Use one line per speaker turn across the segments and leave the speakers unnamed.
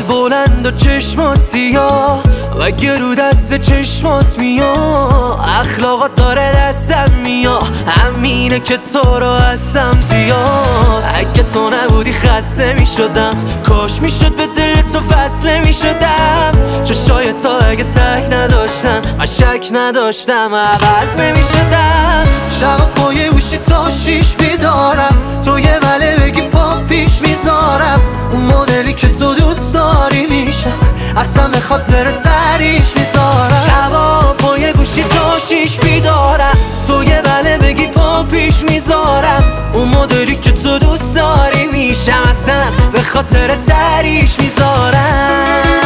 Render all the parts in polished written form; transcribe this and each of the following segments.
بلند و چشمات سیاه و گرو دست چشمات میاد، اخلاقات داره دستم میاد، همینه که تو رو هستم زیاد. اگه تو نبودی خسته میشدم، کاش میشد به دل تو فصله میشدم. چشای تا اگه سگ نداشتن من شک نداشتم عوض نمیشدم.
شب پای گوشی تا 6 بیدارم، تو یه وله بگی پا پیش میذارم. اون مدلی که تو دوست داری میشم، اصلا به خاطر تعریش میذارم.
شبا پای گوشی تا 6 بیدارم، تو یه وله بگی پا پیش میذارم. اون مدلی که تو دوست داری میشم، اصلا به خاطر تعریش میذارم.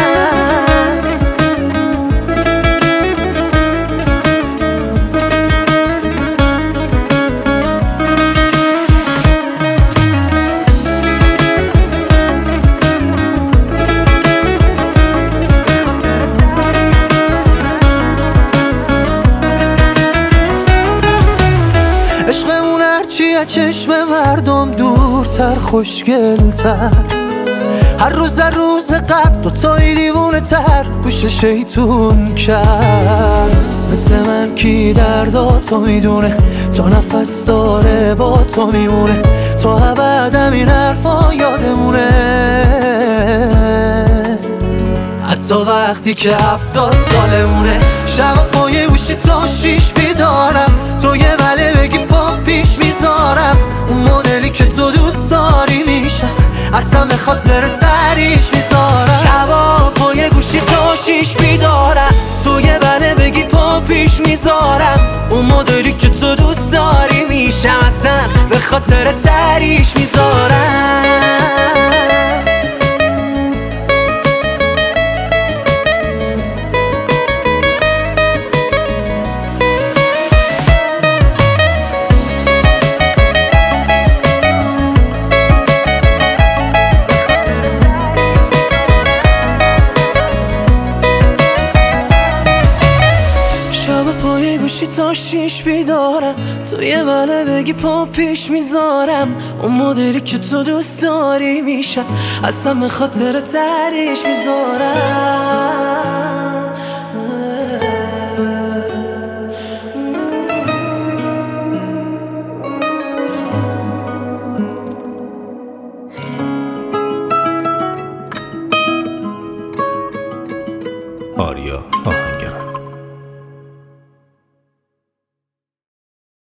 عشقمون هرچی از چشم مردم دورتر خوشگلتر، هر روز قبل دوتایی دیوونه تر گوش شیطون کرد. مثل من کی دردا تو میدونه، تا نفس داره با تو میمونه، تا ابد این حرفا یادمونه. حتی وقتی که 70 سالمونه. شب پای گوشی تا 6 بیدارم، تو یه وله بگی پا پیش میذارم. اون مدلی که تو دوست داری میشم، اصلا به خاطر تعریش میذارم.
شبا پای گوشی تا 6 بیدارم، تو یه وله بگی پا پیش میذارم. اون مدلی که تو دوست داری میشم، اصلا به خاطر تعریش میذارم. شب پای گوشی تا 6 بیدارم، تو یه وله بگی پا پیش میذارم. اون مدلی که تو دوست داری میشم، اصلا به خاطر تعریش میذارم.
آریا